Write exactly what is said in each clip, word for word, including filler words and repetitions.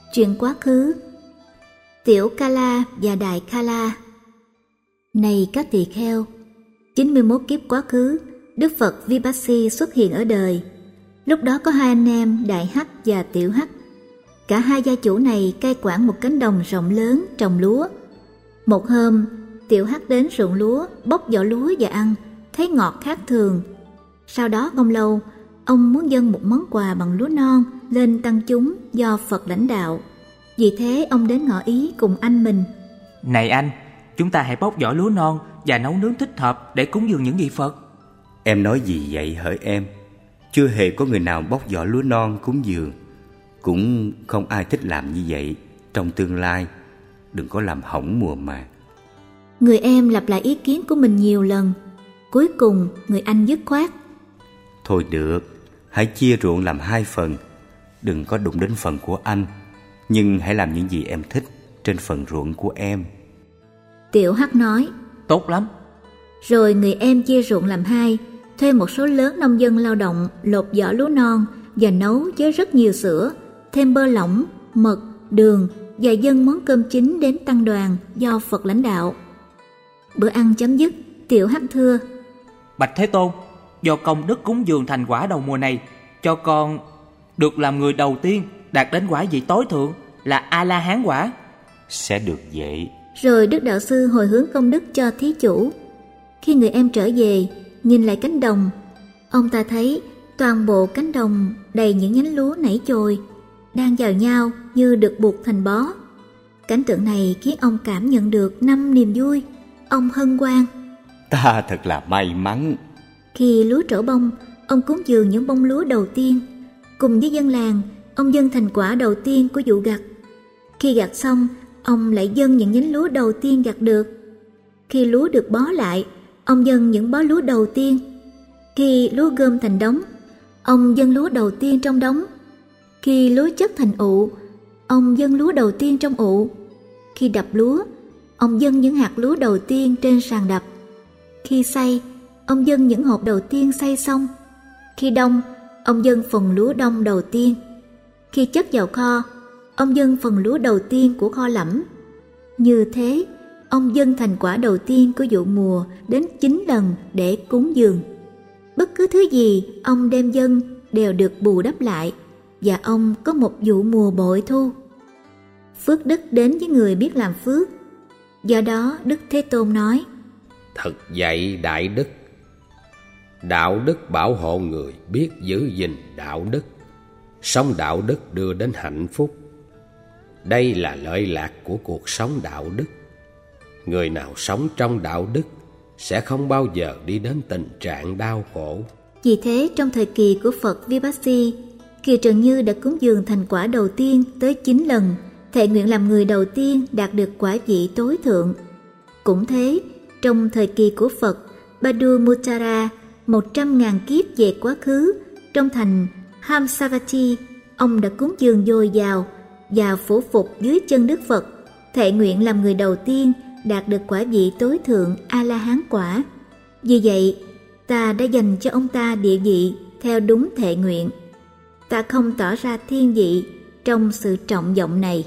Chuyện quá khứ. Tiểu Kala và Đại Kala. Này các tỳ kheo, chín mươi mốt kiếp quá khứ, Đức Phật Vipassi xuất hiện ở đời. Lúc đó có hai anh em Đại Hắc và Tiểu Hắc. Cả hai gia chủ này cai quản một cánh đồng rộng lớn trồng lúa. Một hôm, Tiểu Hắc đến ruộng lúa, bóc vỏ lúa và ăn, thấy ngọt khác thường. Sau đó không lâu, ông muốn dâng một món quà bằng lúa non lên tăng chúng do Phật lãnh đạo. Vì thế ông đến ngỏ ý cùng anh mình. Này anh, chúng ta hãy bóc vỏ lúa non và nấu nướng thích hợp để cúng dường những vị Phật. Em nói gì vậy hỡi em? Chưa hề có người nào bóc vỏ lúa non cúng dường. Cũng không ai thích làm như vậy trong tương lai. Đừng có làm hỏng mùa màng. Người em lặp lại ý kiến của mình nhiều lần. Cuối cùng người anh dứt khoát. Thôi được, hãy chia ruộng làm hai phần. Đừng có đụng đến phần của anh, nhưng hãy làm những gì em thích trên phần ruộng của em. Tiểu Hắc nói. Tốt lắm. Rồi người em chia ruộng làm hai, thuê một số lớn nông dân lao động lột vỏ lúa non và nấu với rất nhiều sữa, thêm bơ lỏng, mật, đường và dâng món cơm chính đến tăng đoàn do Phật lãnh đạo. Bữa ăn chấm dứt, Tiểu Hắc thưa: Bạch Thế Tôn, do công đức cúng dường thành quả đầu mùa này, cho con được làm người đầu tiên đạt đến quả vị tối thượng là A-la-hán quả. Sẽ được vậy. Rồi Đức Đạo Sư hồi hướng công đức cho thí chủ. Khi người em trở về, nhìn lại cánh đồng, ông ta thấy toàn bộ cánh đồng đầy những nhánh lúa nảy chồi, đang vào nhau như được buộc thành bó. Cảnh tượng này khiến ông cảm nhận được năm niềm vui. Ông hân hoan: Ta thật là may mắn. Khi lúa trổ bông, ông cúng dường những bông lúa đầu tiên. Cùng với dân làng, ông dâng thành quả đầu tiên của vụ gặt. Khi gặt xong, ông lại dâng những nhánh lúa đầu tiên gặt được. Khi lúa được bó lại, ông dâng những bó lúa đầu tiên. Khi lúa gom thành đống, ông dâng lúa đầu tiên trong đống. Khi lúa chất thành ụ, ông dâng lúa đầu tiên trong ụ. Khi đập lúa, ông dâng những hạt lúa đầu tiên trên sàn đập. Khi xay, ông dâng những hộp đầu tiên xay xong. Khi đông, ông dâng phần lúa đông đầu tiên. Khi chất vào kho, ông dâng phần lúa đầu tiên của kho lẫm. Như thế, ông dâng thành quả đầu tiên của vụ mùa đến chín lần để cúng dường. Bất cứ thứ gì ông đem dâng đều được bù đắp lại, và ông có một vụ mùa bội thu. Phước đức đến với người biết làm phước. Do đó Đức Thế Tôn nói: Thật vậy đại đức. Đạo đức bảo hộ người biết giữ gìn đạo đức. Sống đạo đức đưa đến hạnh phúc. Đây là lợi lạc của cuộc sống đạo đức. Người nào sống trong đạo đức sẽ không bao giờ đi đến tình trạng đau khổ. Vì thế trong thời kỳ của Phật Vipassi, Kiều Trần Như đã cúng dường thành quả đầu tiên tới chín lần, thệ nguyện làm người đầu tiên đạt được quả vị tối thượng. Cũng thế, trong thời kỳ của Phật Badumuttara, một trăm ngàn kiếp về quá khứ, trong thành Hamsavati, ông đã cúng dường dồi dào và phủ phục dưới chân Đức Phật, thệ nguyện làm người đầu tiên đạt được quả vị tối thượng A-la-hán quả. Vì vậy, ta đã dành cho ông ta địa vị theo đúng thệ nguyện. Ta không tỏ ra thiên vị trong sự trọng vọng này.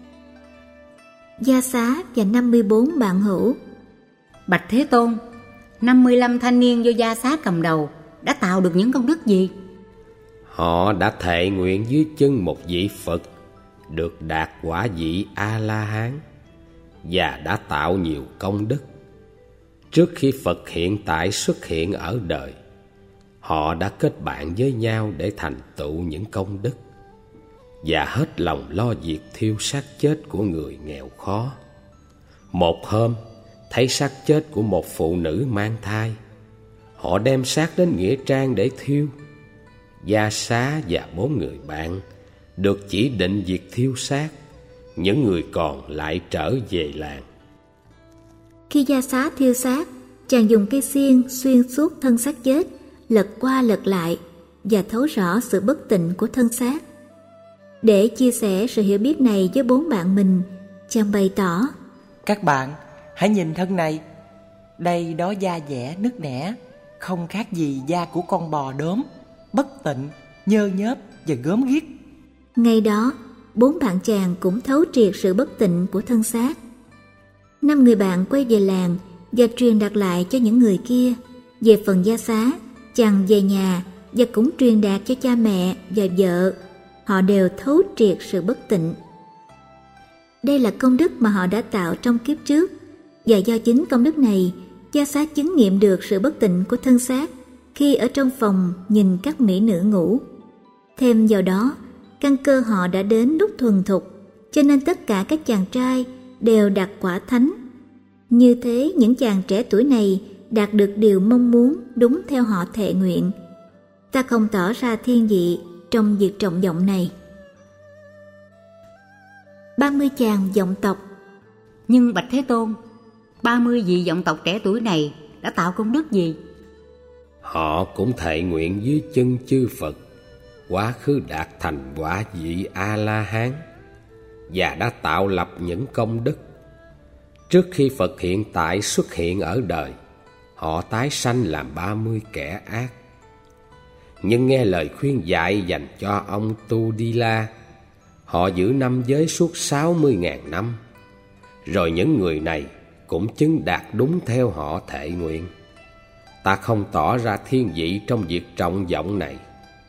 Gia Xá và năm mươi bốn bạn hữu. Bạch Thế Tôn, năm mươi lăm thanh niên do Gia Xá cầm đầu đã tạo được những công đức gì? Họ đã thệ nguyện dưới chân một vị Phật được đạt quả vị A-la-hán và đã tạo nhiều công đức. Trước khi Phật hiện tại xuất hiện ở đời, họ đã kết bạn với nhau để thành tựu những công đức và hết lòng lo việc thiêu xác chết của người nghèo khó. Một hôm, thấy xác chết của một phụ nữ mang thai, họ đem xác đến nghĩa trang để thiêu. Gia Xá và bốn người bạn được chỉ định việc thiêu xác, những người còn lại trở về làng. Khi Gia Xá thiêu xác, chàng dùng cây xiên xuyên suốt thân xác chết, lật qua lật lại và thấu rõ sự bất tịnh của thân xác. Để chia sẻ sự hiểu biết này với bốn bạn mình, chàng bày tỏ: Các bạn, hãy nhìn thân này. Đây đó da dẻ nứt nẻ, không khác gì da của con bò đốm, bất tịnh, nhơ nhớp và gớm ghiếc. Ngay đó, bốn bạn chàng cũng thấu triệt sự bất tịnh của thân xác. Năm người bạn quay về làng và truyền đạt lại cho những người kia. Về phần Gia Xá, chàng về nhà và cũng truyền đạt cho cha mẹ và vợ. Họ đều thấu triệt sự bất tịnh. Đây là công đức mà họ đã tạo trong kiếp trước, và do chính công đức này, Gia Xá chứng nghiệm được sự bất tịnh của thân xác khi ở trong phòng nhìn các mỹ nữ ngủ. Thêm vào đó, căn cơ họ đã đến lúc thuần thục, cho nên tất cả các chàng trai đều đạt quả thánh. Như thế, những chàng trẻ tuổi này đạt được điều mong muốn đúng theo họ thệ nguyện. Ta không tỏ ra thiên vị trong việc trọng vọng này. ba mươi chàng vọng tộc. Nhưng bạch Thế Tôn, ba mươi vị vọng tộc trẻ tuổi này đã tạo công đức gì? Họ cũng thệ nguyện dưới chân chư Phật quá khứ đạt thành quả vị A-la-hán và đã tạo lập những công đức. Trước khi Phật hiện tại xuất hiện ở đời, họ tái sanh làm ba mươi kẻ ác. Nhưng nghe lời khuyên dạy dành cho ông Tu-đi-la, họ giữ năm giới suốt sáu mươi ngàn năm. Rồi những người này cũng chứng đạt đúng theo họ thệ nguyện. Ta không tỏ ra thiên vị trong việc trọng vọng này.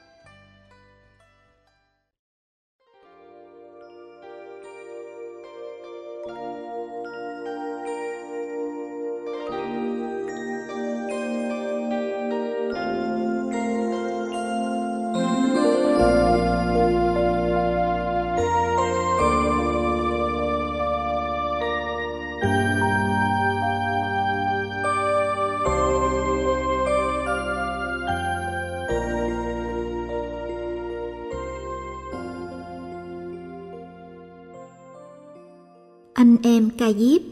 Anh em Ca Diếp.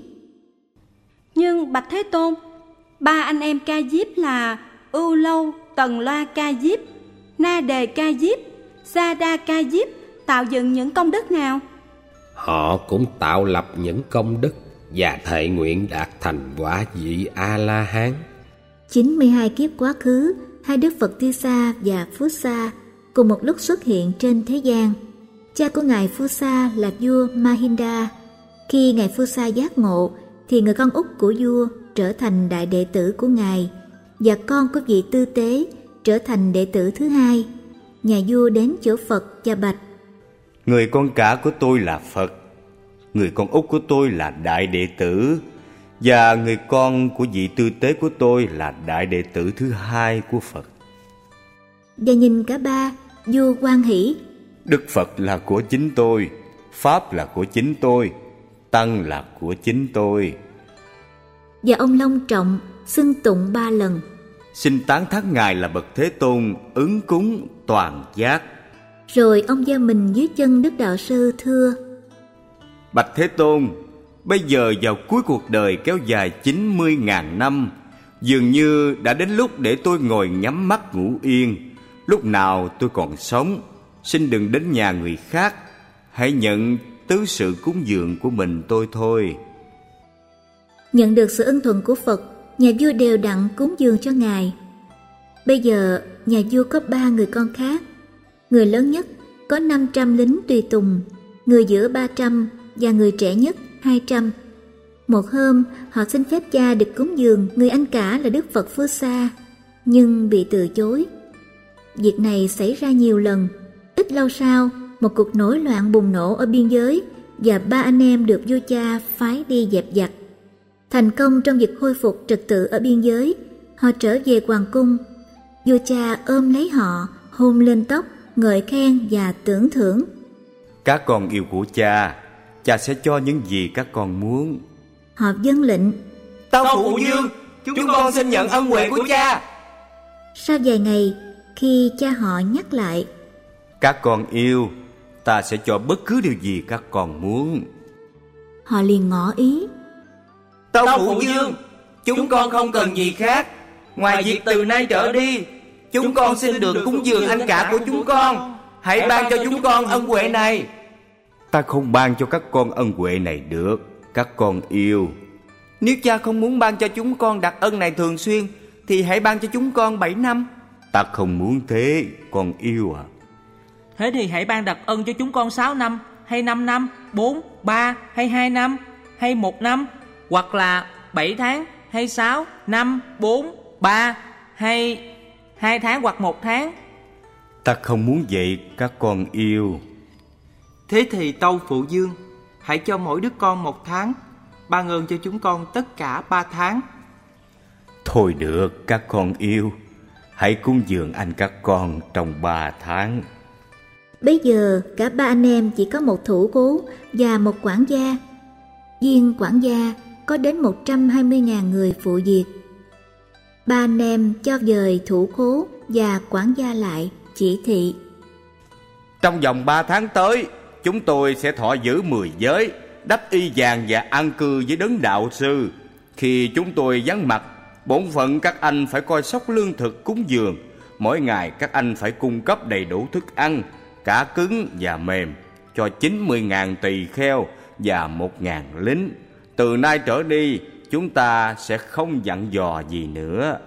Nhưng bạch Thế Tôn, ba anh em Ca Diếp là Ưu Lâu, Tần Loa Ca Diếp, Na Đề Ca Diếp, Sa Đa Ca Diếp tạo dựng những công đức nào? Họ cũng tạo lập những công đức và thệ nguyện đạt thành quả vị A-la-hán. chín mươi hai kiếp quá khứ, hai Đức Phật Ti Sa và Phú Sa cùng một lúc xuất hiện trên thế gian. Cha của ngài Phú Sa là vua Mahinda. Khi ngài Phú Sa giác ngộ, thì người con út của vua trở thành đại đệ tử của ngài, và con của vị tư tế trở thành đệ tử thứ hai. Nhà vua đến chỗ Phật và bạch: Người con cả của tôi là Phật, người con út của tôi là đại đệ tử, và người con của vị tư tế của tôi là đại đệ tử thứ hai của Phật. Và nhìn cả ba, vua hoan hỷ: Đức Phật là của chính tôi, Pháp là của chính tôi, Tăng là của chính tôi. Và ông long trọng xưng tụng ba lần: Xin tán thán ngài là bậc Thế Tôn, ứng cúng toàn giác. Rồi ông gieo mình dưới chân Đức Đạo Sư thưa: Bạch Thế Tôn, bây giờ vào cuối cuộc đời kéo dài chín mươi ngàn năm, dường như đã đến lúc để tôi ngồi nhắm mắt ngủ yên. Lúc nào tôi còn sống, xin đừng đến nhà người khác, hãy nhận tứ sự cúng dường của mình tôi thôi. Nhận được sự ân thuận của Phật, nhà vua đều đặn cúng dường cho ngài. Bây giờ nhà vua có ba người con khác. Người lớn nhất có năm trăm lính tùy tùng, người giữa ba trăm và người trẻ nhất hai trăm. Một hôm họ xin phép cha được cúng dường người anh cả là Đức Phật Phú Sa, nhưng bị từ chối. Việc này xảy ra nhiều lần. Ít lâu sau, một cuộc nổi loạn bùng nổ ở biên giới, và ba anh em được vua cha phái đi dẹp giặc. Thành công trong việc khôi phục trật tự ở biên giới, họ trở về hoàng cung. Vua cha ôm lấy họ, hôn lên tóc, ngợi khen và tưởng thưởng. Các con yêu của cha, cha sẽ cho những gì các con muốn. Họ vâng lệnh: Tâu phụ dương, chúng con xin nhận ân huệ của cha. Sau vài ngày, khi cha họ nhắc lại: Các con yêu, ta sẽ cho bất cứ điều gì các con muốn. Họ liền ngỏ ý: Tâu phụ dương, chúng con không cần gì khác, ngoài việc từ nay trở đi, chúng con xin được cúng dường anh cả của chúng con. Hãy ban cho chúng con ân huệ này. Ta không ban cho các con ân huệ này được, các con yêu. Nếu cha không muốn ban cho chúng con đặc ân này thường xuyên, thì hãy ban cho chúng con bảy năm. Ta không muốn thế, con yêu à. Thế thì hãy ban đặc ân cho chúng con sáu năm, hay năm năm, bốn, ba hay hai năm, hay một năm, hoặc là bảy tháng hay sáu, năm, bốn, ba hay hai tháng hoặc một tháng? Ta không muốn vậy các con yêu. Thế thì tâu phụ dương, hãy cho mỗi đứa con một tháng, ban ơn cho chúng con tất cả ba tháng. Thôi được các con yêu, hãy cúng dường anh các con trong ba tháng. Bây giờ cả ba anh em chỉ có một thủ cố và một quản gia. Viên quản gia có đến một trăm hai mươi nghìn người phụ việc. Ba anh em cho dời thủ cố và quản gia lại, chỉ thị: Trong vòng ba tháng tới, chúng tôi sẽ thọ giữ mười giới, đắp y vàng và an cư với đấng đạo sư. Khi chúng tôi vắng mặt, bổn phận các anh phải coi sóc lương thực cúng dường. Mỗi ngày các anh phải cung cấp đầy đủ thức ăn, cả cứng và mềm, cho chín mươi nghìn tỳ kheo và một nghìn lính. Từ nay trở đi, chúng ta sẽ không dặn dò gì nữa.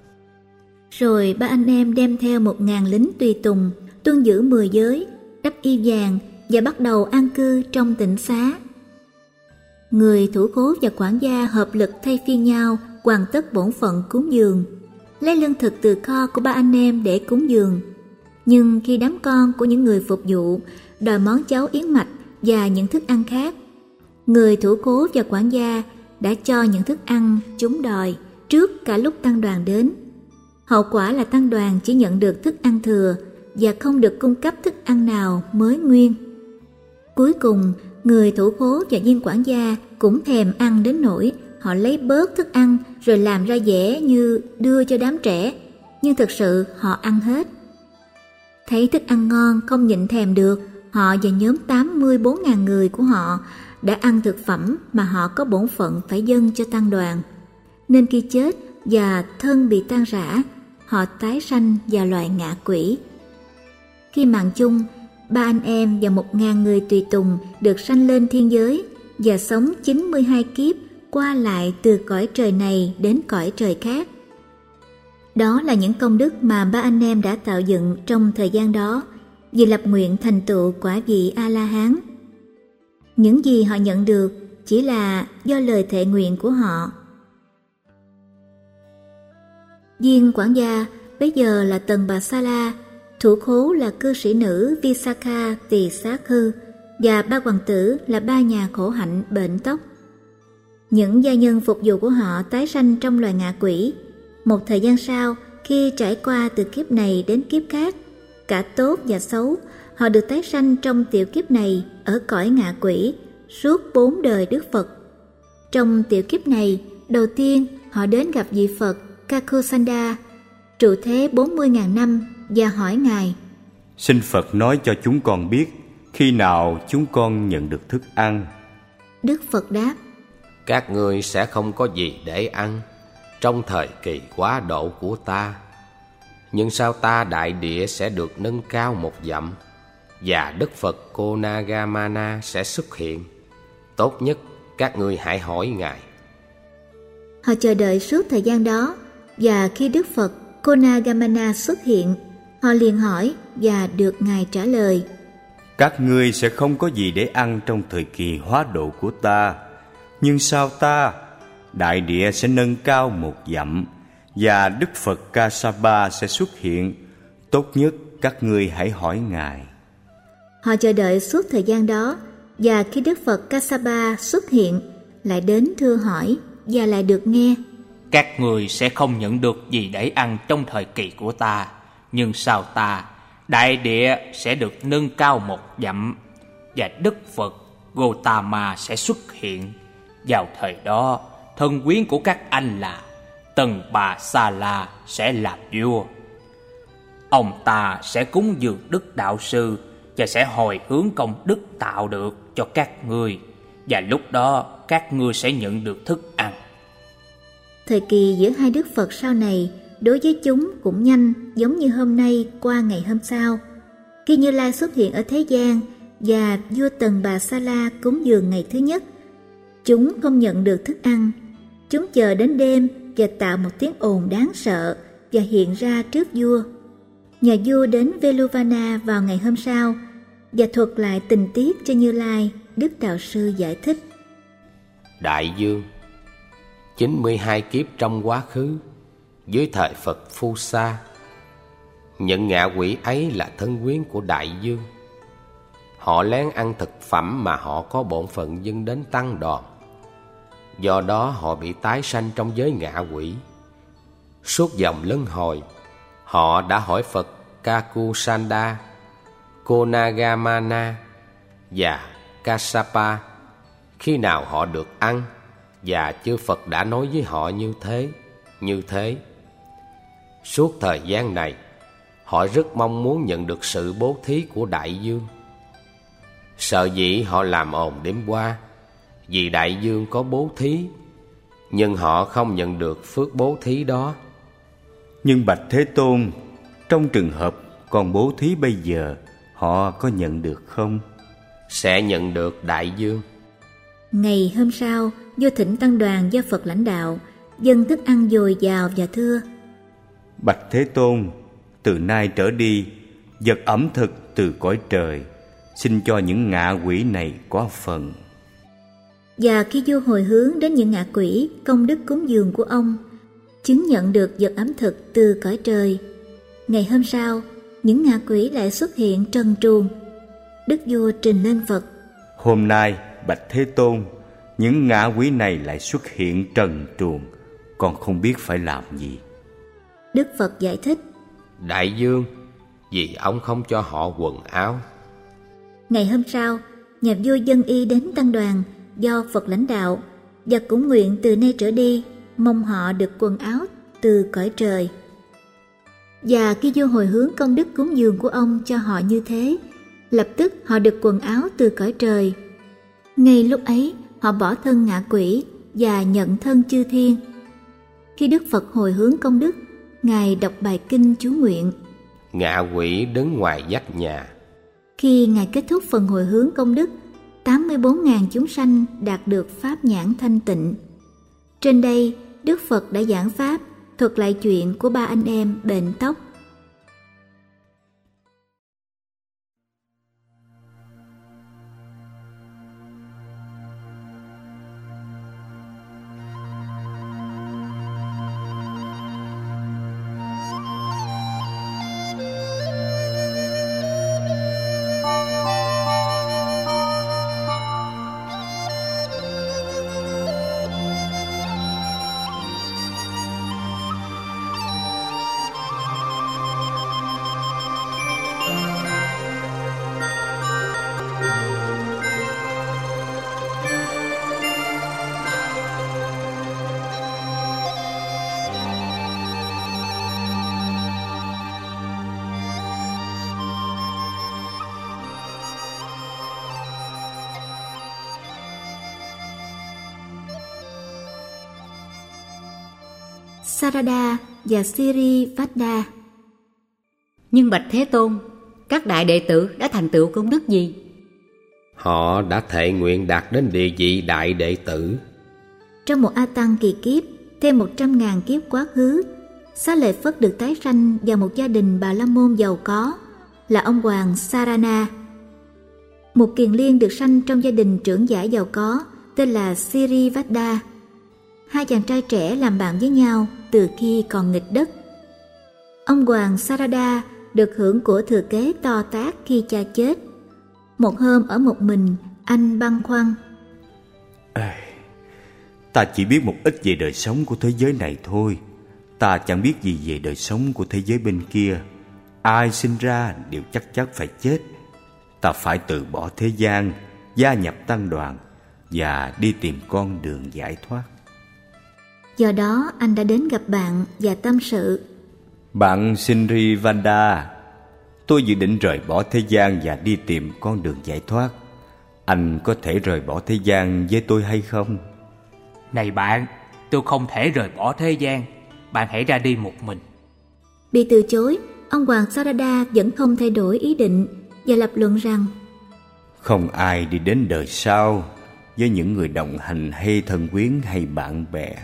Rồi ba anh em đem theo một ngàn lính tùy tùng, tuân giữ mười giới, đắp y vàng và bắt đầu an cư trong tịnh xá. Người thủ cố và quản gia hợp lực thay phiên nhau hoàn tất bổn phận cúng dường, lấy lương thực từ kho của ba anh em để cúng dường. Nhưng khi đám con của những người phục vụ đòi món cháo yến mạch và những thức ăn khác, người thủ cố và quản gia đã cho những thức ăn chúng đòi trước cả lúc tăng đoàn đến. Hậu quả là tăng đoàn chỉ nhận được thức ăn thừa và không được cung cấp thức ăn nào mới nguyên. Cuối cùng, người thủ cố và viên quản gia cũng thèm ăn đến nỗi họ lấy bớt thức ăn rồi làm ra vẻ như đưa cho đám trẻ, nhưng thực sự họ ăn hết. Thấy thức ăn ngon không nhịn thèm được, họ và nhóm tám mươi bốn nghìn người của họ đã ăn thực phẩm mà họ có bổn phận phải dâng cho tăng đoàn. Nên khi chết và thân bị tan rã, họ tái sanh vào loài ngạ quỷ. Khi mạng chung, ba anh em và một ngàn người tùy tùng được sanh lên thiên giới và sống chín mươi hai kiếp qua lại từ cõi trời này đến cõi trời khác. Đó là những công đức mà ba anh em đã tạo dựng trong thời gian đó vì lập nguyện thành tựu quả vị A-la-hán. Những gì họ nhận được chỉ là do lời thệ nguyện của họ. Viên quản gia bây giờ là Tần Bà Sa La, thủ khố là cư sĩ nữ Visakha Tỳ Xá Khư và ba hoàng tử là ba nhà khổ hạnh bệnh tóc. Những gia nhân phục vụ của họ tái sanh trong loài ngạ quỷ. Một thời gian sau, khi trải qua từ kiếp này đến kiếp khác, cả tốt và xấu, họ được tái sanh trong tiểu kiếp này ở cõi ngạ quỷ suốt bốn đời Đức Phật. Trong tiểu kiếp này, đầu tiên họ đến gặp vị Phật Kakusanda, trụ thế bốn mươi nghìn năm và hỏi Ngài: Xin Phật nói cho chúng con biết khi nào chúng con nhận được thức ăn. Đức Phật đáp: Các ngươi sẽ không có gì để ăn trong thời kỳ quá độ của ta. Nhưng sao ta đại địa sẽ được nâng cao một dặm, và Đức Phật Konagamana sẽ xuất hiện. Tốt nhất các ngươi hãy hỏi Ngài. Họ chờ đợi suốt thời gian đó, và khi Đức Phật Konagamana xuất hiện, họ liền hỏi và được Ngài trả lời: Các ngươi sẽ không có gì để ăn trong thời kỳ hóa độ của ta. Nhưng sao ta, đại địa sẽ nâng cao một dặm, và Đức Phật Kassapa sẽ xuất hiện. Tốt nhất các ngươi hãy hỏi Ngài. Họ chờ đợi suốt thời gian đó, và khi Đức Phật Kassapa xuất hiện, lại đến thưa hỏi và lại được nghe: Các người sẽ không nhận được gì để ăn trong thời kỳ của ta. Nhưng sao ta, đại địa sẽ được nâng cao một dặm, và Đức Phật Gotama sẽ xuất hiện. Vào thời đó, thân quyến của các anh là Tần Bà Sa La sẽ làm vua. Ông ta sẽ cúng dường Đức Đạo Sư và sẽ hồi hướng công đức tạo được cho các ngươi, và lúc đó các ngươi sẽ nhận được thức ăn. Thời kỳ giữa hai Đức Phật sau này đối với chúng cũng nhanh, giống như hôm nay qua ngày hôm sau. Khi Như Lai xuất hiện ở thế gian và vua Tần Bà Sa La cúng dường ngày thứ nhất, chúng không nhận được thức ăn. Chúng chờ đến đêm và tạo một tiếng ồn đáng sợ và hiện ra trước vua. Nhà vua đến Veluvana vào ngày hôm sau, và thuật lại tình tiết cho Như Lai. Đức Đạo Sư giải thích: Đại dương, chín mươi hai kiếp trong quá khứ, dưới thời Phật Phu Sa, những ngạ quỷ ấy là thân quyến của đại dương. Họ lén ăn thực phẩm mà họ có bổn phận dâng đến tăng đoàn. Do đó họ bị tái sanh trong giới ngạ quỷ. Suốt dòng luân hồi, họ đã hỏi Phật Kakusanda, Konagamana và Kassapa khi nào họ được ăn, và chư Phật đã nói với họ như thế, như thế. Suốt thời gian này, họ rất mong muốn nhận được sự bố thí của đại dương. Sợ dĩ họ làm ồn đêm qua, vì đại dương có bố thí, nhưng họ không nhận được phước bố thí đó. Nhưng bạch Thế Tôn, trong trường hợp còn bố thí bây giờ, họ có nhận được không? Sẽ nhận được đại dương. Ngày hôm sau, vô thỉnh tăng đoàn do Phật lãnh đạo, dâng thức ăn dồi dào và thưa: Bạch Thế Tôn, từ nay trở đi, vật ẩm thực từ cõi trời, xin cho những ngạ quỷ này có phần. Và khi vua hồi hướng đến những ngạ quỷ công đức cúng dường của ông, chứng nhận được vật ẩm thực từ cõi trời, ngày hôm sau, những ngạ quỷ lại xuất hiện trần truồng. Đức vua trình lên Phật: Hôm nay, bạch Thế Tôn, những ngạ quỷ này lại xuất hiện trần truồng, con không biết phải làm gì. Đức Phật giải thích: Đại dương, vì ông không cho họ quần áo. Ngày hôm sau, nhà vua dâng y đến tăng đoàn do Phật lãnh đạo, và cũng nguyện từ nay trở đi mong họ được quần áo từ cõi trời. Và khi vua hồi hướng công đức cúng dường của ông cho họ như thế, lập tức họ được quần áo từ cõi trời. Ngay lúc ấy, họ bỏ thân ngạ quỷ và nhận thân chư thiên. Khi Đức Phật hồi hướng công đức, Ngài đọc bài kinh chú nguyện. Ngạ quỷ đứng ngoài vách nhà. Khi Ngài kết thúc phần hồi hướng công đức, tám mươi bốn nghìn chúng sanh đạt được pháp nhãn thanh tịnh. Trên đây, Đức Phật đã giảng pháp, thuật lại chuyện của ba anh em bệnh tóc. Sarada và Sirivada. Nhưng bạch Thế Tôn, các đại đệ tử đã thành tựu công đức gì? Họ đã thệ nguyện đạt đến địa vị đại đệ tử. Trong một A Tăng kỳ kiếp, thêm một trăm ngàn kiếp quá khứ, Xá Lợi Phất được tái sanh vào một gia đình Bà La Môn giàu có, là ông hoàng Sarana. Một kiền liên được sanh trong gia đình trưởng giả giàu có, tên là Sirivada. Hai chàng trai trẻ làm bạn với nhau từ khi còn nghịch đất. Ông hoàng Sarada được hưởng của thừa kế to tát khi cha chết. Một hôm ở một mình, anh băn khoăn: Ê, ta chỉ biết một ít về đời sống của thế giới này thôi. Ta chẳng biết gì về đời sống của thế giới bên kia. Ai sinh ra đều chắc chắn phải chết. Ta phải từ bỏ thế gian, gia nhập tăng đoàn và đi tìm con đường giải thoát. Do đó anh đã đến gặp bạn và tâm sự: Bạn Sirivada, tôi dự định rời bỏ thế gian và đi tìm con đường giải thoát. Anh có thể rời bỏ thế gian với tôi hay không? Này bạn, tôi không thể rời bỏ thế gian. Bạn hãy ra đi một mình. Bị từ chối, ông hoàng Sarada vẫn không thay đổi ý định và lập luận rằng: Không ai đi đến đời sau với những người đồng hành hay thân quyến hay bạn bè.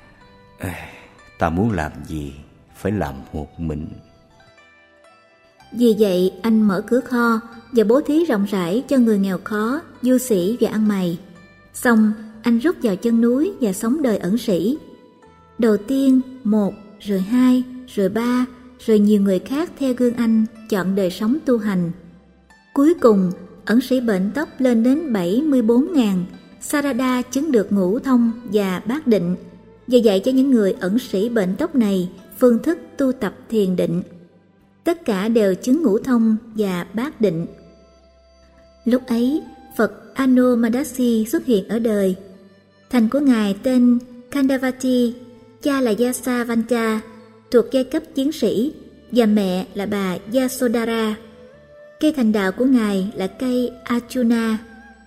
Ta muốn làm gì phải làm một mình. Vì vậy anh mở cửa kho và bố thí rộng rãi cho người nghèo khó, du sĩ và ăn mày. Xong anh rút vào chân núi và sống đời ẩn sĩ. Đầu tiên một, rồi hai, rồi ba, rồi nhiều người khác theo gương anh chọn đời sống tu hành. Cuối cùng ẩn sĩ bệnh tóc lên đến bảy mươi bốn nghìn. Sarada chứng được ngũ thông và bát định và dạy cho những người ẩn sĩ bệnh tóc này phương thức tu tập thiền định. Tất cả đều chứng ngũ thông và bát định. Lúc ấy Phật Anomadasi xuất hiện ở đời. Thành của ngài tên Kandavati, cha là Yasavanta, thuộc giai cấp chiến sĩ, và mẹ là bà Yasodhara. Cây thành đạo của ngài là cây Arjuna.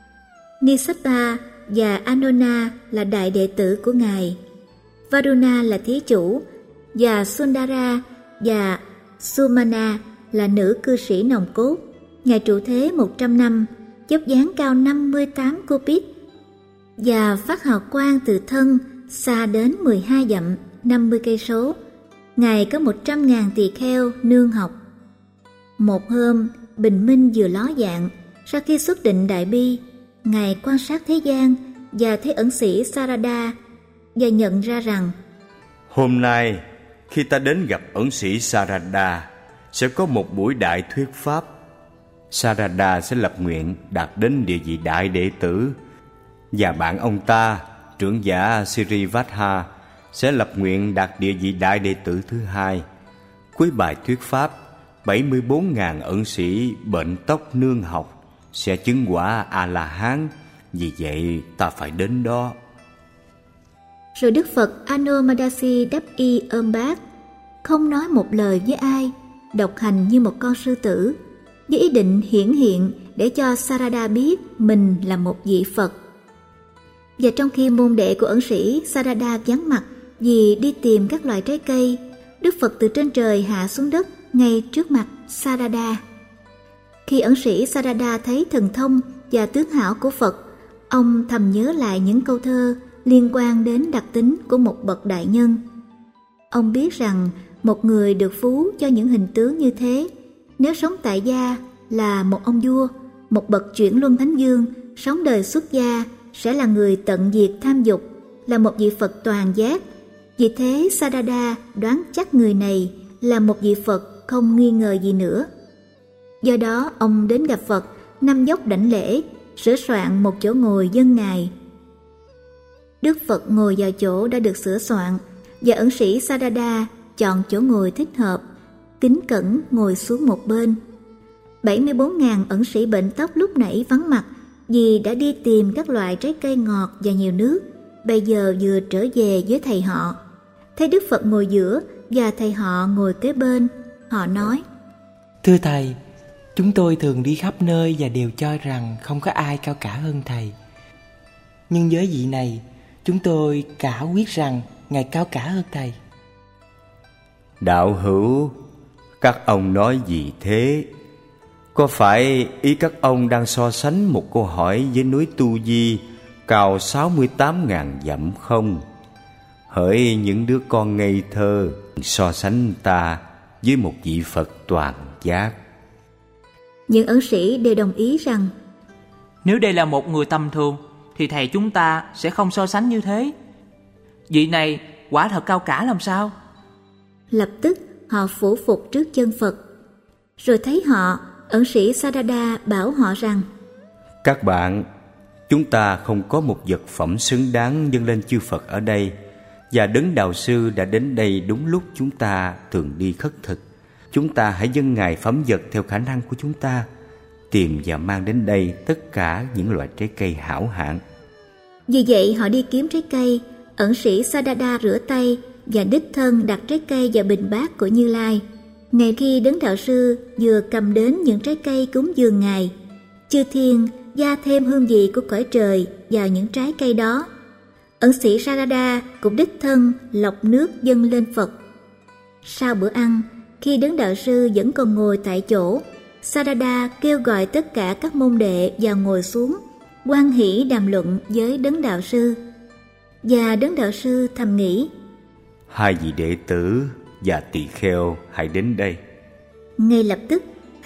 Nisapa và Anona là đại đệ tử của ngài. Varuna là thí chủ, và Sundara và Sumana là nữ cư sĩ nòng cốt. Ngài trụ thế một trăm năm, dốc dáng cao năm mươi tám cubit và phát hào quang từ thân xa đến mười hai dặm, năm mươi cây số. Ngài có một trăm ngàn tỳ kheo nương học. Một hôm, bình minh vừa ló dạng, sau khi xuất định đại bi, ngài quan sát thế gian và thấy ẩn sĩ Sarada và nhận ra rằng hôm nay khi ta đến gặp ẩn sĩ Sarada sẽ có một buổi đại thuyết pháp. Sarada sẽ lập nguyện đạt đến địa vị đại đệ tử, và bạn ông ta, trưởng giả Srivatha, sẽ lập nguyện đạt địa vị đại đệ tử thứ hai. Cuối bài thuyết pháp, bảy mươi bốn nghìn ẩn sĩ bệnh tóc nương học sẽ chứng quả A-la-hán. Vì vậy ta phải đến đó. Rồi Đức Phật Anomadasi đắp y ôm bát, không nói một lời với ai, độc hành như một con sư tử, với ý định hiển hiện để cho Sarada biết mình là một vị Phật. Và trong khi môn đệ của ẩn sĩ Sarada vắng mặt vì đi tìm các loại trái cây, Đức Phật từ trên trời hạ xuống đất ngay trước mặt Sarada. Khi ẩn sĩ Sarada thấy thần thông và tướng hảo của Phật, ông thầm nhớ lại những câu thơ liên quan đến đặc tính của một bậc đại nhân. Ông biết rằng một người được phú cho những hình tướng như thế, nếu sống tại gia là một ông vua, một bậc chuyển luân thánh vương, sống đời xuất gia sẽ là người tận diệt tham dục, là một vị Phật toàn giác. Vì thế Sarada đoán chắc người này là một vị Phật không nghi ngờ gì nữa. Do đó ông đến gặp Phật, năm dốc đảnh lễ, sửa soạn một chỗ ngồi dâng ngài. Đức Phật ngồi vào chỗ đã được sửa soạn, và ẩn sĩ Sarada chọn chỗ ngồi thích hợp, kính cẩn ngồi xuống một bên. bảy mươi bốn nghìn ẩn sĩ bệnh tóc lúc nãy vắng mặt vì đã đi tìm các loại trái cây ngọt và nhiều nước, bây giờ vừa trở về với thầy họ. Thấy Đức Phật ngồi giữa và thầy họ ngồi kế bên, họ nói: Thưa thầy, chúng tôi thường đi khắp nơi và đều cho rằng không có ai cao cả hơn thầy. Nhưng với vị này, chúng tôi cả quyết rằng ngài cao cả hơn thầy. Đạo hữu, các ông nói gì thế? Có phải ý các ông đang so sánh một câu hỏi với núi Tu Di cao sáu mươi tám nghìn dặm không? Hỡi những đứa con ngây thơ, so sánh ta với một vị Phật toàn giác. Những ẩn sĩ đều đồng ý rằng nếu đây là một người tầm thường thì thầy chúng ta sẽ không so sánh như thế. Vị này quả thật cao cả làm sao? Lập tức họ phủ phục trước chân Phật. Rồi thấy họ, ẩn sĩ Sarada bảo họ rằng: Các bạn, chúng ta không có một vật phẩm xứng đáng dâng lên chư Phật ở đây, và Đấng Đạo Sư đã đến đây đúng lúc chúng ta thường đi khất thực. Chúng ta hãy dâng ngài phẩm vật theo khả năng của chúng ta, tìm và mang đến đây tất cả những loại trái cây hảo hạng. Vì vậy họ đi kiếm trái cây. Ẩn sĩ Sarada rửa tay và đích thân đặt trái cây vào bình bát của Như Lai. Ngay khi Đấng Đạo Sư vừa cầm đến những trái cây cúng dường ngài, chư thiên gia thêm hương vị của cõi trời vào những trái cây đó. Ẩn sĩ Sarada cũng đích thân lọc nước dâng lên Phật. Sau bữa ăn, khi Đấng Đạo Sư vẫn còn ngồi tại chỗ, Sarada kêu gọi tất cả các môn đệ vào ngồi xuống, hoan hỷ đàm luận với Đấng Đạo Sư. Và Đấng Đạo Sư thầm nghĩ: Hai vị đệ tử và tỳ kheo hãy đến đây. Ngay lập tức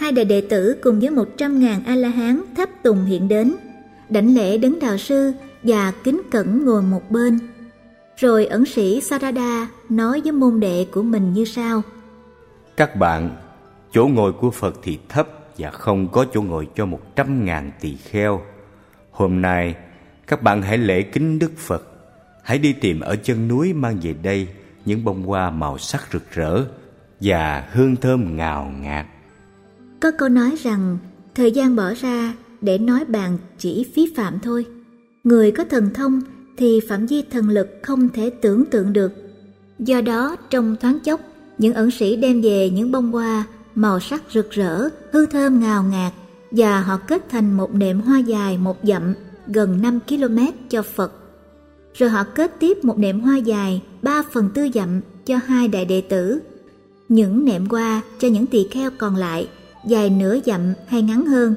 hai đại đệ tử cùng với một trăm ngàn A-la-hán tháp tùng hiện đến, đảnh lễ đấng đạo sư và kính cẩn ngồi một bên. Rồi ẩn sĩ Sarada nói với môn đệ của mình như sau: Các bạn, chỗ ngồi của Phật thì thấp và không có chỗ ngồi cho một trăm ngàn tỳ kheo. Hôm nay các bạn hãy lễ kính Đức Phật. Hãy đi tìm ở chân núi mang về đây những bông hoa màu sắc rực rỡ và hương thơm ngào ngạt. Có câu nói rằng thời gian bỏ ra để nói bàn chỉ phí phạm thôi. Người có thần thông thì phạm vi thần lực không thể tưởng tượng được. Do đó trong thoáng chốc, những ẩn sĩ đem về những bông hoa màu sắc rực rỡ, hương thơm ngào ngạt, và họ kết thành một nệm hoa dài một dặm gần năm ki lô mét cho Phật. Rồi họ kết tiếp một nệm hoa dài ba phần tư dặm cho hai đại đệ tử. Những nệm hoa cho những tỳ kheo còn lại dài nửa dặm hay ngắn hơn.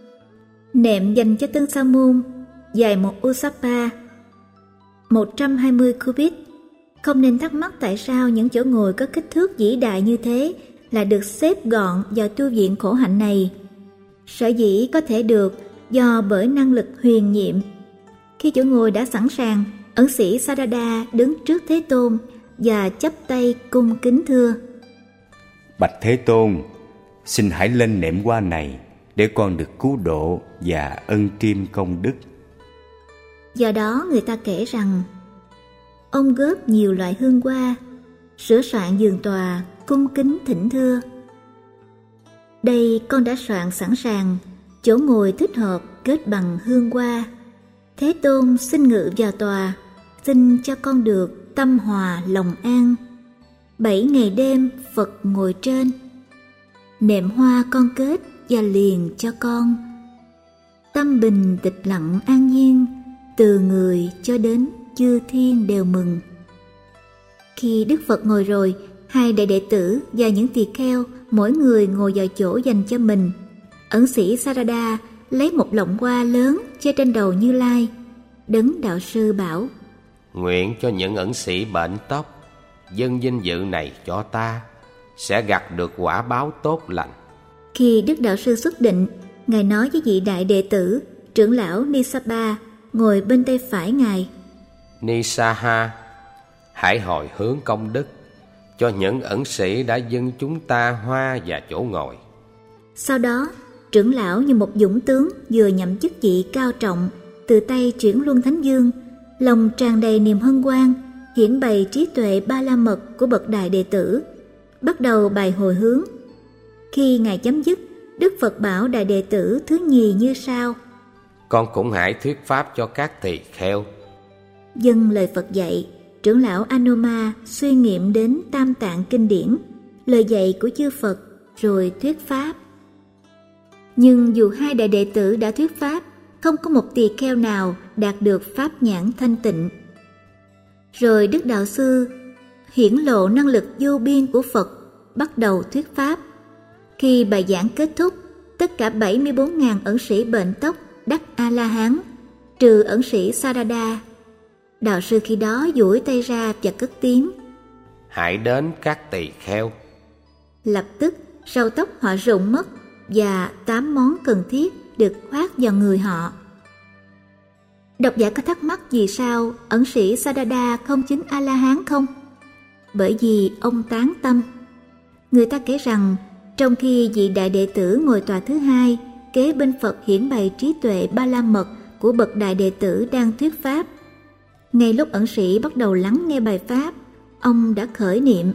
Nệm dành cho Tân Sa Môn dài một usapa, một trăm hai mươi cubit. Không nên thắc mắc tại sao những chỗ ngồi có kích thước vĩ đại như thế là được xếp gọn vào tu viện khổ hạnh này. Sở dĩ có thể được do bởi năng lực huyền nhiệm. Khi chỗ ngồi đã sẵn sàng, ẩn sĩ Sarada đứng trước Thế Tôn và chắp tay cung kính thưa: Bạch Thế Tôn, xin hãy lên nệm hoa này để con được cứu độ và ân triêm công đức. Do đó người ta kể rằng ông góp nhiều loại hương hoa, sửa soạn giường tòa, cung kính thỉnh thưa: Đây con đã soạn sẵn sàng, chỗ ngồi thích hợp kết bằng hương hoa. Thế Tôn xin ngự vào tòa, xin cho con được tâm hòa lòng an. Bảy ngày đêm Phật ngồi trên, nệm hoa con kết và liền cho con. Tâm bình tịch lặng an nhiên, từ người cho đến chư thiên đều mừng. Khi Đức Phật ngồi rồi, hai đại đệ tử và những tỳ kheo mỗi người ngồi vào chỗ dành cho mình. Ẩn sĩ Sarada lấy một lọng hoa lớn che trên đầu Như Lai. Đấng đạo sư bảo: Nguyện cho những ẩn sĩ bệnh tóc dâng vinh dự này cho ta, sẽ gặt được quả báo tốt lành. Khi Đức đạo sư xuất định, Ngài nói với vị đại đệ tử trưởng lão Nisapa ngồi bên tay phải Ngài: Nisaha, hãy hồi hướng công đức cho những ẩn sĩ đã dâng chúng ta hoa và chỗ ngồi. Sau đó, trưởng lão như một dũng tướng vừa nhậm chức vị cao trọng, từ tay chuyển luân thánh dương, lòng tràn đầy niềm hân hoan, hiển bày trí tuệ ba la mật của bậc đại đệ tử, bắt đầu bài hồi hướng. Khi Ngài chấm dứt, Đức Phật bảo đại đệ tử thứ nhì như sau: Con cũng hãy thuyết pháp cho các tỳ kheo. Dâng lời Phật dạy, trưởng lão Anoma suy nghiệm đến Tam Tạng kinh điển, lời dạy của chư Phật, rồi thuyết pháp. Nhưng dù hai đại đệ tử đã thuyết pháp, không có một tỳ kheo nào đạt được pháp nhãn thanh tịnh. Rồi Đức đạo sư hiển lộ năng lực vô biên của Phật, bắt đầu thuyết pháp. Khi bài giảng kết thúc, tất cả bảy mươi bốn nghìn ẩn sĩ bệnh tóc đắc A-la-hán, trừ ẩn sĩ Sarada. Đạo sư khi đó duỗi tay ra và cất tiếng: Hãy đến các tỳ kheo. Lập tức râu tóc họ rụng mất và tám món cần thiết được khoác vào người họ. Độc giả có thắc mắc vì sao ẩn sĩ Sarada không chứng A-la-hán không? Bởi vì ông tán tâm. Người ta kể rằng trong khi vị đại đệ tử ngồi tòa thứ hai kế bên Phật hiển bày trí tuệ ba la mật của bậc đại đệ tử đang thuyết pháp, ngay lúc ẩn sĩ bắt đầu lắng nghe bài pháp, ông đã khởi niệm.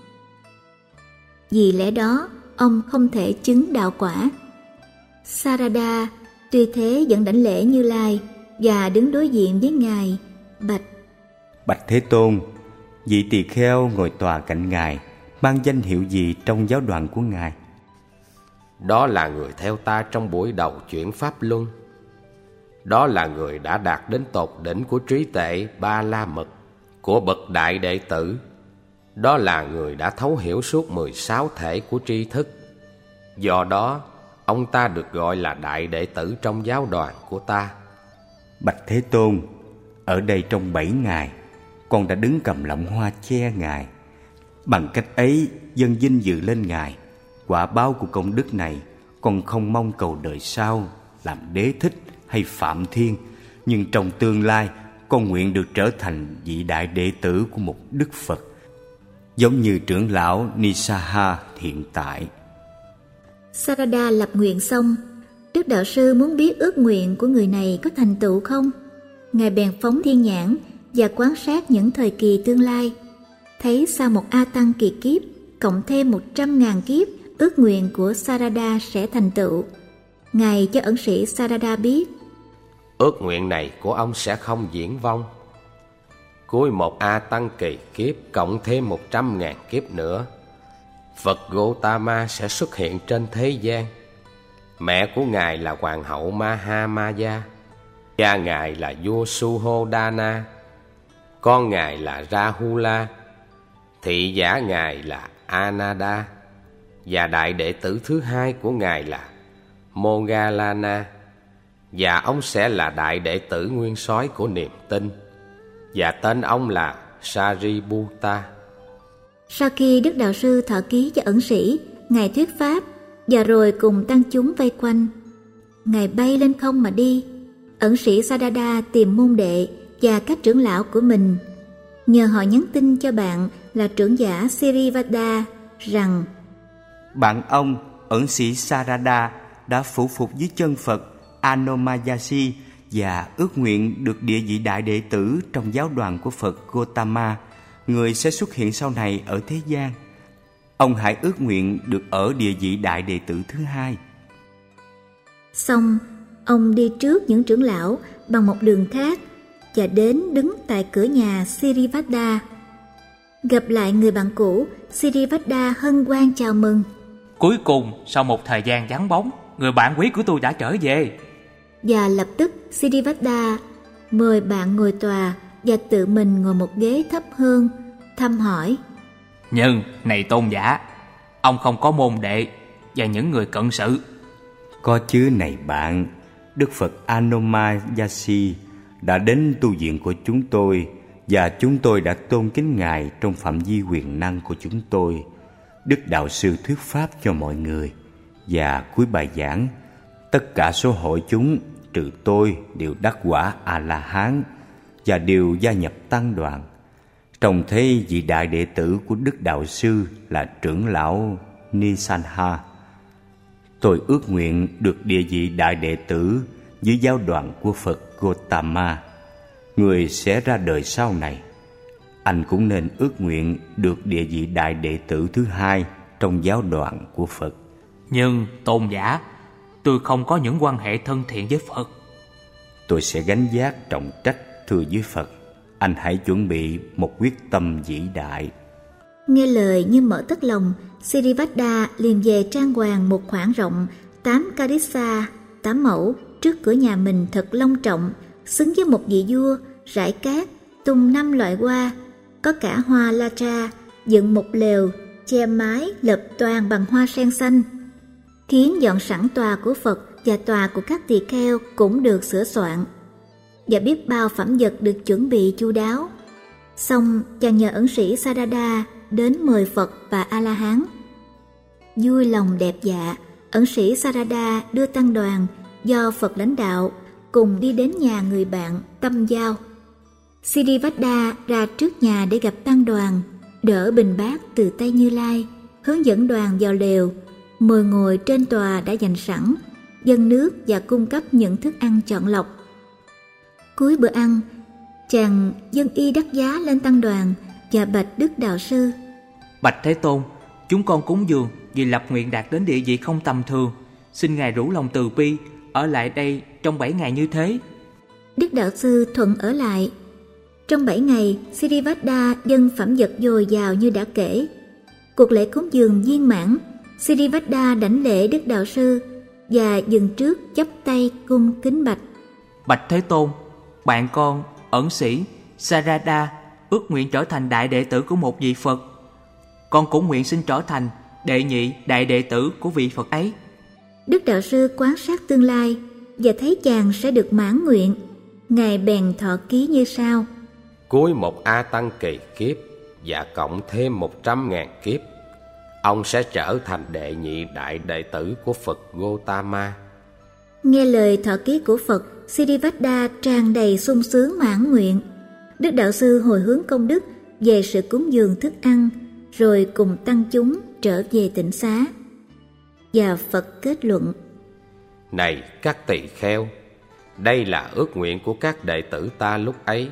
Vì lẽ đó ông không thể chứng đạo quả. Sarada tuy thế vẫn đảnh lễ Như Lai và đứng đối diện với Ngài, bạch: Bạch Thế Tôn, vị tỳ kheo ngồi tòa cạnh Ngài mang danh hiệu gì trong giáo đoàn của Ngài? Đó là người theo ta trong buổi đầu chuyển pháp luân. Đó là người đã đạt đến tột đỉnh của trí tuệ ba la mật của bậc đại đệ tử. Đó là người đã thấu hiểu suốt mười sáu thể của tri thức. Do đó, ông ta được gọi là đại đệ tử trong giáo đoàn của ta. Bạch Thế Tôn, ở đây trong bảy ngày, con đã đứng cầm lọng hoa che Ngài. Bằng cách ấy dâng vinh dự lên Ngài, quả báo của công đức này con không mong cầu đời sau làm đế thích hay phạm thiên, nhưng trong tương lai con nguyện được trở thành vị đại đệ tử của một Đức Phật, giống như trưởng lão Nisaha hiện tại. Sarada lập nguyện xong, Đức Đạo Sư muốn biết ước nguyện của người này có thành tựu không. Ngài bèn phóng thiên nhãn và quan sát những thời kỳ tương lai. Thấy sau một A Tăng kỳ kiếp, cộng thêm một trăm ngàn kiếp, ước nguyện của Sarada sẽ thành tựu. Ngài cho ẩn sĩ Sarada biết, ước nguyện này của ông sẽ không viển vông. Cuối một A Tăng kỳ kiếp cộng thêm một trăm ngàn kiếp nữa, Phật Gautama sẽ xuất hiện trên thế gian. Mẹ của Ngài là Hoàng hậu Mahamaya, cha Ngài là vua Suhodana, con Ngài là Rahula, thị giả Ngài là Ananda, và đại đệ tử thứ hai của Ngài là Moggallana, và ông sẽ là đại đệ tử nguyên soái của niềm tin, và tên ông là Sariputta. Sau khi Đức Đạo Sư thọ ký cho ẩn sĩ, Ngài thuyết pháp, và rồi cùng tăng chúng vây quanh. Ngài bay lên không mà đi. Ẩn sĩ Sarada tìm môn đệ và các trưởng lão của mình, nhờ họ nhắn tin cho bạn là trưởng giả Sirivada rằng bạn ông, ẩn sĩ Sarada, đã phủ phục dưới chân Phật Anomayasi và ước nguyện được địa vị đại đệ tử trong giáo đoàn của Phật Gautama, người sẽ xuất hiện sau này ở thế gian. Ông hãy ước nguyện được ở địa vị đại đệ tử thứ hai. Xong, ông đi trước những trưởng lão bằng một đường khác và đến đứng tại cửa nhà Sirivada. Gặp lại người bạn cũ, Sirivada hân hoan chào mừng. Cuối cùng, sau một thời gian vắng bóng, người bạn quý của tôi đã trở về. Và lập tức Sirivada mời bạn ngồi tòa và tự mình ngồi một ghế thấp hơn, thăm hỏi. Nhưng, này tôn giả, ông không có môn đệ và những người cận sự. Có chứ này bạn, Đức Phật Anomayasi đã đến tu viện của chúng tôi, và chúng tôi đã tôn kính Ngài trong phạm vi quyền năng của chúng tôi. Đức Đạo Sư thuyết pháp cho mọi người, và cuối bài giảng, tất cả số hội chúng trừ tôi đều đắc quả A-la-hán và đều gia nhập tăng đoàn. Trông thấy vị đại đệ tử của Đức Đạo Sư là trưởng lão Nisanha. Tôi ước nguyện được địa vị đại đệ tử dưới giáo đoàn của Phật Gautama, người sẽ ra đời sau này. Anh cũng nên ước nguyện được địa vị đại đệ tử thứ hai trong giáo đoàn của Phật. Nhưng tôn giả, tôi không có những quan hệ thân thiện với Phật. Tôi sẽ gánh vác trọng trách thưa với Phật. Anh hãy chuẩn bị một quyết tâm vĩ đại. Nghe lời như mở tất lòng, Sirivada liền về trang hoàng một khoảng rộng tám karissa, tám mẫu trước cửa nhà mình thật long trọng, xứng với một vị vua, rải cát, tung năm loại hoa, có cả hoa la tra, dựng một lều, che mái lợp toàn bằng hoa sen xanh. Khiến dọn sẵn tòa của Phật và tòa của các tỳ kheo cũng được sửa soạn, và biết bao phẩm vật được chuẩn bị chu đáo. Xong chàng nhờ ẩn sĩ Sarada đến mời Phật và A-la-hán. Vui lòng đẹp dạ, ẩn sĩ Sarada đưa tăng đoàn do Phật lãnh đạo cùng đi đến nhà người bạn tâm giao. Sirivada ra trước nhà để gặp tăng đoàn, đỡ bình bát từ tay Như Lai, hướng dẫn đoàn vào lều, mời ngồi trên tòa đã dành sẵn, dâng nước và cung cấp những thức ăn chọn lọc. Cuối bữa ăn, chàng dâng y đắt giá lên tăng đoàn và bạch Đức Đạo Sư: Bạch Thế Tôn, chúng con cúng dường vì lập nguyện đạt đến địa vị không tầm thường, xin Ngài rủ lòng từ bi ở lại đây trong bảy ngày như thế. Đức Đạo Sư thuận ở lại. Trong bảy ngày, Sirivada dâng phẩm vật dồi dào như đã kể. Cuộc lễ cúng dường viên mãn, Sirivada đảnh lễ Đức Đạo Sư và dừng trước chắp tay cung kính bạch: Bạch Thế Tôn, bạn con ẩn sĩ Sarada ước nguyện trở thành đại đệ tử của một vị Phật. Con cũng nguyện xin trở thành đệ nhị đại đệ tử của vị Phật ấy. Đức Đạo Sư quan sát tương lai và thấy chàng sẽ được mãn nguyện. Ngài bèn thọ ký như sau: Cuối một A Tăng kỳ kiếp và cộng thêm một trăm ngàn kiếp, ông sẽ trở thành đệ nhị đại đệ tử của Phật Gotama. Nghe lời thọ ký của Phật, Siddhivada tràn đầy sung sướng mãn nguyện. Đức đạo sư hồi hướng công đức về sự cúng dường thức ăn, rồi cùng tăng chúng trở về tịnh xá. Và Phật kết luận: Này các tỳ kheo, đây là ước nguyện của các đệ tử ta lúc ấy.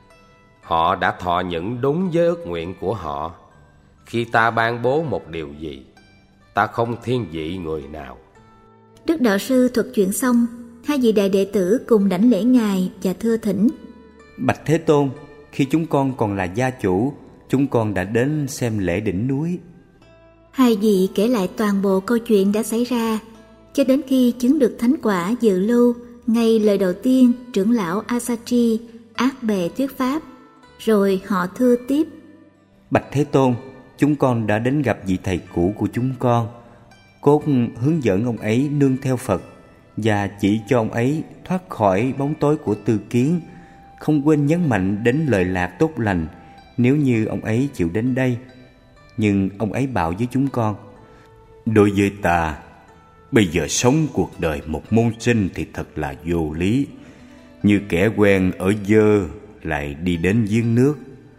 Họ đã thọ nhận đúng với ước nguyện của họ. Khi ta ban bố một điều gì, ta không thiên vị người nào. Đức đạo sư thuật chuyện xong, hai vị đại đệ tử cùng đảnh lễ ngài và thưa thỉnh: Bạch Thế Tôn, khi chúng con còn là gia chủ, chúng con đã đến xem lễ đỉnh núi. Hai vị kể lại toàn bộ câu chuyện đã xảy ra, cho đến khi chứng được thánh quả dự lưu. Ngay lời đầu tiên, trưởng lão Asachi ác bề thuyết pháp, rồi họ thưa tiếp: Bạch Thế Tôn, chúng con đã đến gặp vị thầy cũ của chúng con, cốt hướng dẫn ông ấy nương theo Phật và chỉ cho ông ấy thoát khỏi bóng tối của tư kiến, không quên nhấn mạnh đến lời lạc tốt lành nếu như ông ấy chịu đến đây. Nhưng ông ấy bảo với chúng con: Đối với ta, bây giờ sống cuộc đời một môn sinh thì thật là vô lý, như kẻ quen ở dơ lại đi đến giếng nước.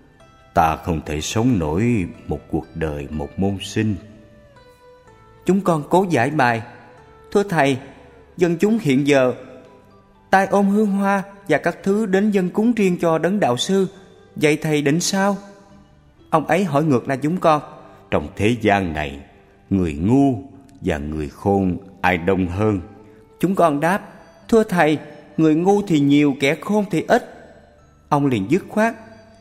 Ta không thể sống nổi một cuộc đời một môn sinh. Chúng con cố giải bài: Thưa thầy, dân chúng hiện giờ tay ôm hương hoa và các thứ đến dâng cúng riêng cho đấng đạo sư. Vậy thầy định sao? Ông ấy hỏi ngược lại chúng con: Trong thế gian này, người ngu và người khôn ai đông hơn? Chúng con đáp: Thưa thầy, người ngu thì nhiều, kẻ khôn thì ít. Ông liền dứt khoát: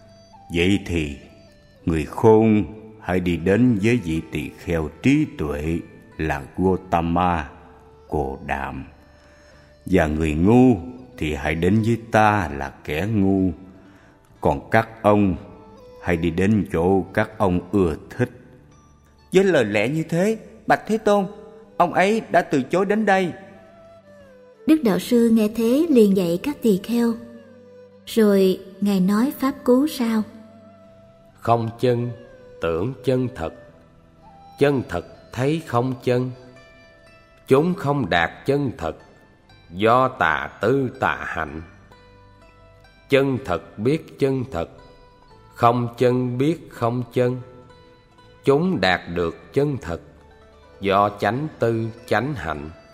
Vậy thì người khôn hãy đi đến với vị tỳ kheo trí tuệ là Gotama, Cồ Đàm. Và người ngu thì hãy đến với ta là kẻ ngu. Còn các ông hãy đi đến chỗ các ông ưa thích. Với lời lẽ như thế, Bạch Thế Tôn, ông ấy đã từ chối đến đây. Đức đạo sư nghe thế liền dạy các tỳ kheo. Rồi ngài nói pháp cú sau: Không chân tưởng chân thật, chân thật thấy không chân. Chúng không đạt chân thật, do tà tư tà hạnh. Chân thật biết chân thật, không chân biết không chân. Chúng đạt được chân thật, do chánh tư chánh hạnh.